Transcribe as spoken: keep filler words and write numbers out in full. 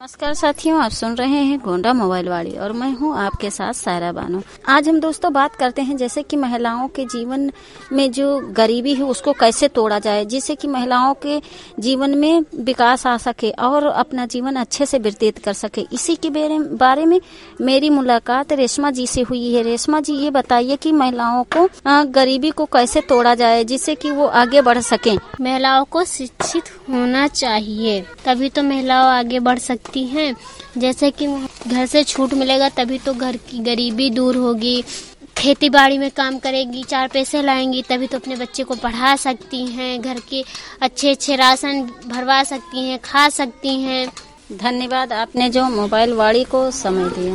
नमस्कार साथियों, आप सुन रहे हैं गोंडा मोबाइल वाली और मैं हूं आपके साथ सायरा बानो। आज हम दोस्तों बात करते हैं जैसे कि महिलाओं के जीवन में जो गरीबी है उसको कैसे तोड़ा जाए, जिससे कि महिलाओं के जीवन में विकास आ सके और अपना जीवन अच्छे से व्यतीत कर सके। इसी के बारे में मेरी मुलाकात रेशमा जी से हुई है। रेशमा जी, ये बताइए कि महिलाओं को गरीबी को कैसे तोड़ा जाए जिससे कि वो आगे बढ़ सके। महिलाओं को शिक्षित होना चाहिए, तभी तो महिलाओं आगे बढ़ सकती हैं। जैसे कि घर से छूट मिलेगा तभी तो घर की गरीबी दूर होगी। खेती बाड़ी में काम करेगी, चार पैसे लाएंगी, तभी तो अपने बच्चे को पढ़ा सकती हैं, घर के अच्छे अच्छे राशन भरवा सकती हैं, खा सकती हैं। धन्यवाद, आपने जो मोबाइल वाली को समय दिया।